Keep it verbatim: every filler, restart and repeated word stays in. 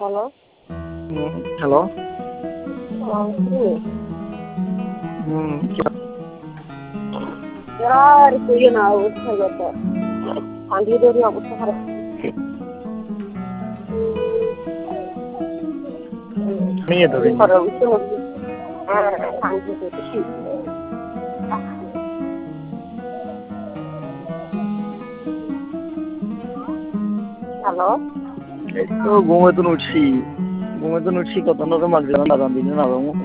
Hello. হুম, hello. আহ, কে? হুম, আর কইও না, অবস্থা যত সাংগীদেরই অবস্থা খারাপ। নিয়ে ধরি। কি করে বুঝতে পারছি? হ্যাঁ, সাংগীদের বেশি। হ্যালো। এই তো ঘুমে তো উঠছি ঘুমে তো উঠছি কত নরম লাগছে না দাদা দিনে না বাবু